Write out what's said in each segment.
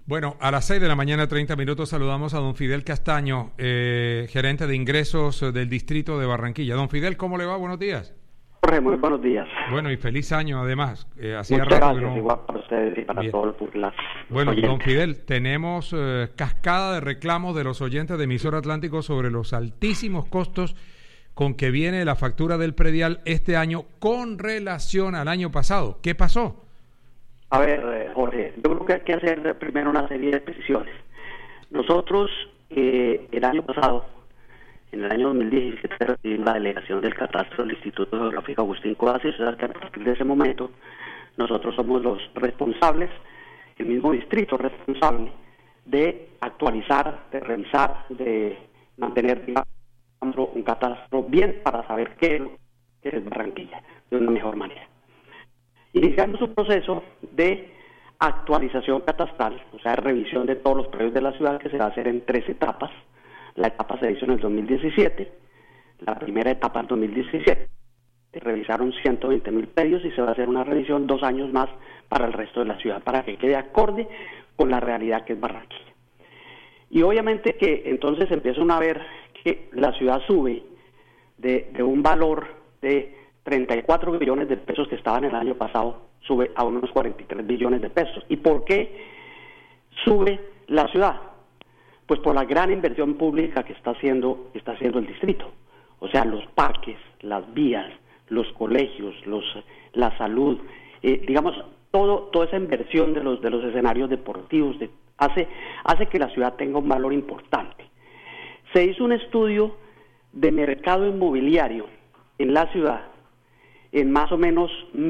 Bueno, a las 6 de la mañana, 30 minutos, saludamos a don Fidel Castaño, gerente de ingresos del distrito de Barranquilla. Don Fidel, ¿cómo le va? Buenos días. Jorge, muy buenos días. Bueno, y feliz año además. Muchas gracias, igual para ustedes y para Bien. todos los Bueno, oyentes. don Fidel, tenemos cascada de reclamos de los oyentes de Emisor Atlántico sobre los altísimos costos con que viene la factura del predial este año con relación al año pasado. ¿Qué pasó? A ver, Jorge, yo creo que hay que hacer primero una serie de precisiones. Nosotros, el año pasado, en el año 2017, recibimos la delegación del catastro del Instituto Geográfico Agustín Codazzi. O sea, que a partir de ese momento, nosotros somos los responsables, el mismo distrito responsable, de actualizar, de revisar, de mantener, digamos, un catastro bien para saber qué es Barranquilla de una mejor manera. Iniciamos un proceso de actualización catastral, o sea, revisión de todos los predios de la ciudad, que se va a hacer en 3 etapas. La etapa se hizo en el 2017, la primera etapa en 2017, revisaron 120.000 predios y se va a hacer una revisión 2 años más para el resto de la ciudad, para que quede acorde con la realidad que es Barranquilla. Y obviamente que entonces empiezan a ver que la ciudad sube de un valor de 34 billones de pesos que estaban el año pasado, sube a unos 43 billones de pesos. ¿Y por qué sube la ciudad? Pues por la gran inversión pública que está haciendo el distrito. O sea, los parques, las vías, los colegios, la salud, digamos, toda esa inversión de los escenarios deportivos hace que la ciudad tenga un valor importante. Se hizo un estudio de mercado inmobiliario en la ciudad en más o menos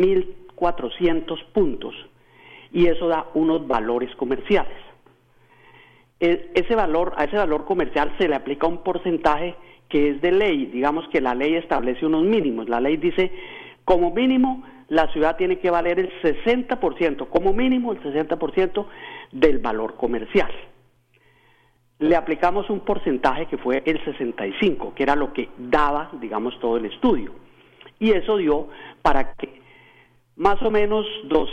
1.400 puntos, y eso da unos valores comerciales. A ese valor comercial se le aplica un porcentaje que es de ley. Digamos que la ley establece unos mínimos. La ley dice, como mínimo, la ciudad tiene que valer el 60%, como mínimo el 60% del valor comercial. Le aplicamos un porcentaje que fue el 65%, que era lo que daba, digamos, todo el estudio. Y eso dio para que más o menos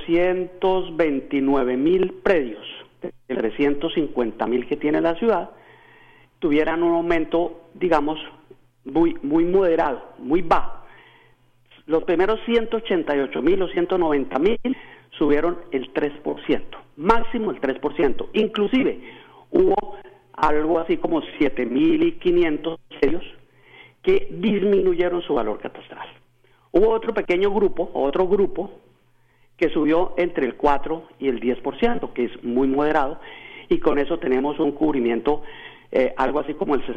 229.000 predios, de 350.000 que tiene la ciudad, tuvieran un aumento, digamos, muy moderado, muy bajo. Los primeros 188.000 o 190.000 subieron el 3%, máximo el 3%. Inclusive hubo algo así como 7.500 predios que disminuyeron su valor catastral. Hubo otro grupo que subió entre el 4 y el 10%, que es muy moderado, y con eso tenemos un cubrimiento algo así como el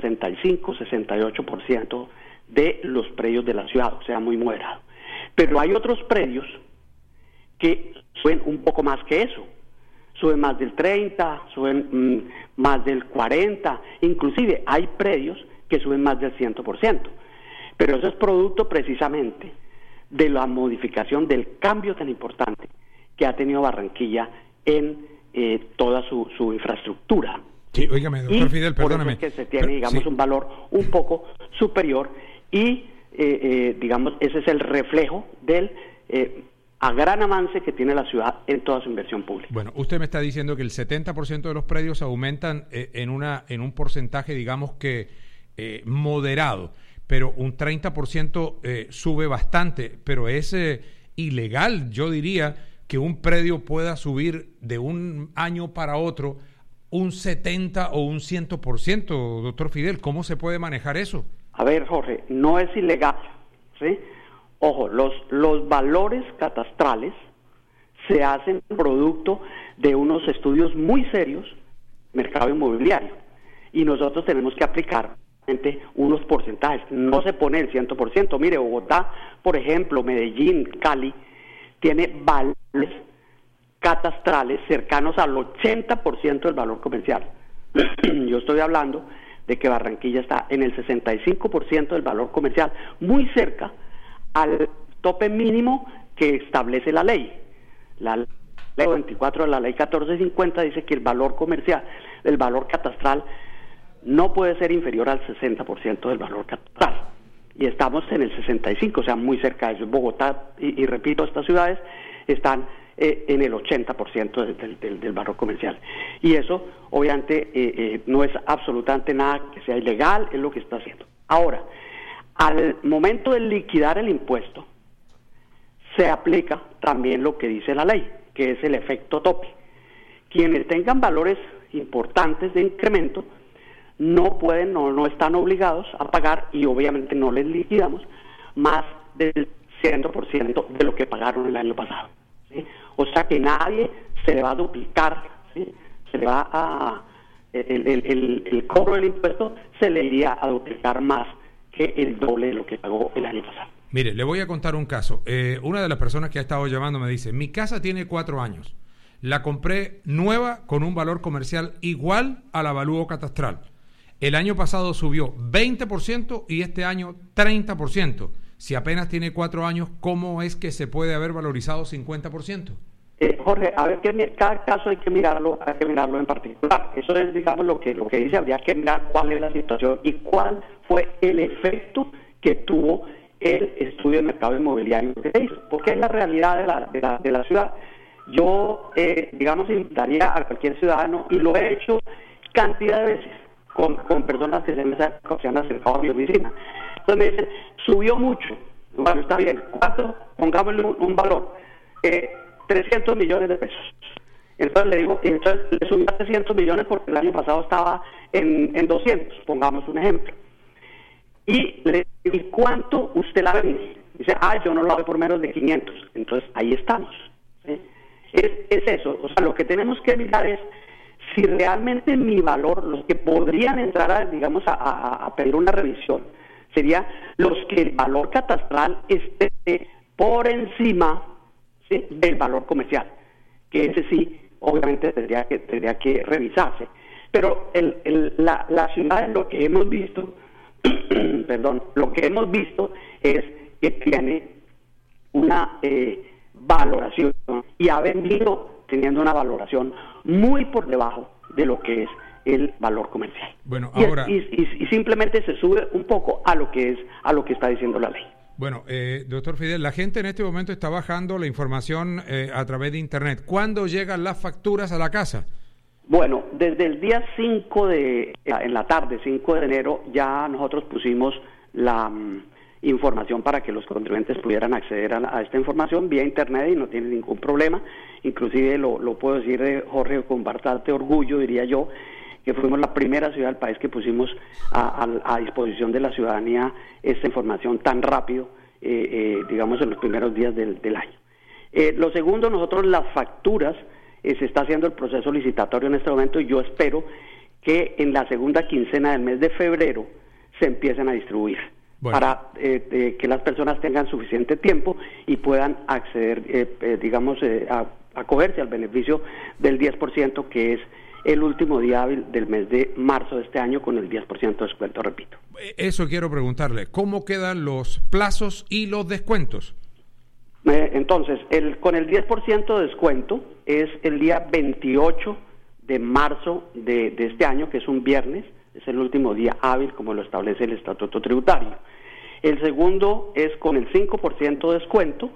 65-68% de los predios de la ciudad, o sea, muy moderado. Pero hay otros predios que suben un poco más que eso, suben más del 30, suben más del 40, inclusive hay predios que suben más del 100%, pero eso es producto precisamente de la modificación, del cambio tan importante que ha tenido Barranquilla en toda su infraestructura. Sí, óigame, doctor Fidel, perdóname. Por eso es que se tiene, digamos, sí, un valor un poco superior y, digamos, ese es el reflejo del gran avance que tiene la ciudad en toda su inversión pública. Bueno, usted me está diciendo que el 70% de los predios aumentan en un porcentaje, digamos que moderado, pero un 30% sube bastante, pero es ilegal, yo diría, que un predio pueda subir de un año para otro un 70 o un 100%, doctor Fidel. ¿Cómo se puede manejar eso? A ver, Jorge, no es ilegal, ¿sí? Ojo, los valores catastrales se hacen producto de unos estudios muy serios, mercado inmobiliario, y nosotros tenemos que aplicar unos porcentajes. No se pone el 100%. Mire, Bogotá, por ejemplo, Medellín, Cali, tiene valores catastrales cercanos al 80% del valor comercial. Yo estoy hablando de que Barranquilla está en el 65% del valor comercial, muy cerca al tope mínimo que establece la ley. La ley 24 de la ley 1450 dice que el valor comercial, el valor catastral, no puede ser inferior al 60% del valor catastral. Y estamos en el 65%, o sea, muy cerca de eso. Bogotá, y repito, estas ciudades están en el 80% del valor comercial. Y eso, obviamente, no es absolutamente nada que sea ilegal, es lo que está haciendo. Ahora, al momento de liquidar el impuesto, se aplica también lo que dice la ley, que es el efecto tope. Quienes tengan valores importantes de incremento no pueden, no están obligados a pagar, y obviamente no les liquidamos más del 100% de lo que pagaron el año pasado, ¿sí? O sea que nadie se le va a duplicar, ¿sí? Se le va a el cobro del impuesto se le iría a duplicar más que el doble de lo que pagó el año pasado. Mire, le voy a contar un caso. Una de las personas que ha estado llamando me dice, mi casa tiene 4 años, la compré nueva con un valor comercial igual al avalúo catastral. El año pasado subió 20% y este año 30%. Si apenas tiene 4 años, ¿cómo es que se puede haber valorizado 50%? Jorge, a ver, cada caso hay que mirarlo en particular. Eso es, digamos, lo que dice, habría que mirar cuál es la situación y cuál fue el efecto que tuvo el estudio de mercado inmobiliario que se hizo, porque es la realidad de la ciudad. Yo, digamos, invitaría a cualquier ciudadano, y lo he hecho cantidad de veces con personas que se han acercado a mi oficina. Entonces me dicen, subió mucho. Bueno, está bien, ¿cuánto? Pongámosle un valor. 300 millones de pesos. Entonces le digo, le subió a 300 millones porque el año pasado estaba en 200, pongamos un ejemplo. Y le digo, ¿y cuánto usted la vende? Dice, yo no lo hago por menos de 500. Entonces ahí estamos, ¿sí? Es eso, o sea, lo que tenemos que mirar es si realmente mi valor, los que podrían entrar a pedir una revisión, sería los que el valor catastral esté por encima, ¿sí?, del valor comercial, que ese sí, obviamente tendría que revisarse. Pero la ciudad, lo que hemos visto, lo que hemos visto es que tiene una valoración, y ha venido teniendo una valoración muy por debajo de lo que es el valor comercial. Bueno, ahora y simplemente se sube un poco a lo que está diciendo la ley. Bueno, doctor Fidel, la gente en este momento está bajando la información a través de Internet. ¿Cuándo llegan las facturas a la casa? Bueno, desde el día 5 en la tarde, 5 de enero, ya nosotros pusimos la información para que los contribuyentes pudieran acceder a esta información vía Internet, y no tiene ningún problema. Inclusive lo puedo decir, Jorge, con bastante orgullo, diría yo, que fuimos la primera ciudad del país que pusimos a disposición de la ciudadanía esta información tan rápido, digamos, en los primeros días del año. Lo segundo, nosotros las facturas, se está haciendo el proceso licitatorio en este momento, y yo espero que en la segunda quincena del mes de febrero se empiecen a distribuir, para que las personas tengan suficiente tiempo y puedan acceder, a acogerse al beneficio del 10%, que es el último día hábil del mes de marzo de este año, con el 10% de descuento, repito. Eso quiero preguntarle, ¿cómo quedan los plazos y los descuentos? Entonces, con el 10% de descuento es el día 28 de marzo de este año, que es un viernes, es el último día hábil como lo establece el Estatuto Tributario. El segundo es con el 5% de descuento,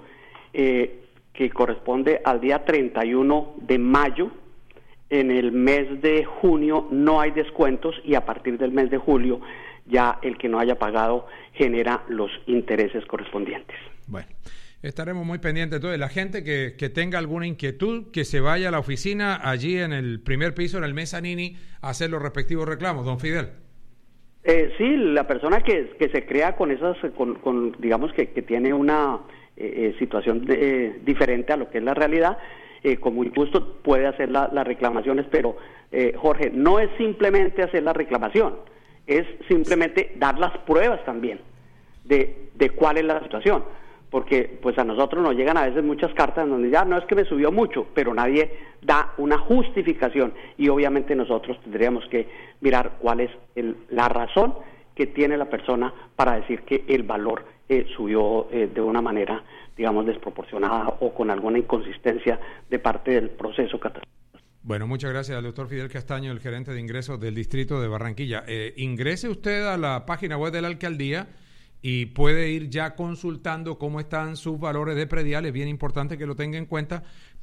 que corresponde al día 31 de mayo. En el mes de junio no hay descuentos, y a partir del mes de julio ya el que no haya pagado genera los intereses correspondientes. Bueno, estaremos muy pendientes. Entonces, la gente que tenga alguna inquietud, que se vaya a la oficina allí en el primer piso, en el Mezzanini, a hacer los respectivos reclamos. Don Fidel. Sí, la persona que se crea con esas, digamos que tiene una situación diferente a lo que es la realidad, con muy gusto puede hacer las reclamaciones, pero Jorge, no es simplemente hacer la reclamación, es simplemente dar las pruebas también de cuál es la situación, porque pues a nosotros nos llegan a veces muchas cartas donde ya no es que me subió mucho, pero nadie da una justificación, y obviamente nosotros tendríamos que mirar cuál es la razón que tiene la persona para decir que el valor subió de una manera, digamos, desproporcionada o con alguna inconsistencia de parte del proceso catastral. Bueno, muchas gracias al doctor Fidel Castaño, el gerente de ingresos del distrito de Barranquilla. Ingrese usted a la página web de la alcaldía y puede ir ya consultando cómo están sus valores de predial. Es bien importante que lo tenga en cuenta,